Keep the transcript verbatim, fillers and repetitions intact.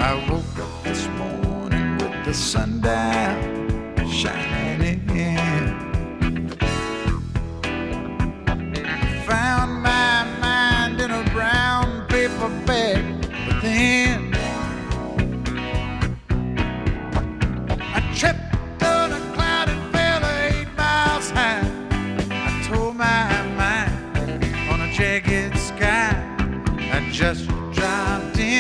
I woke up this morning with the sun down, shining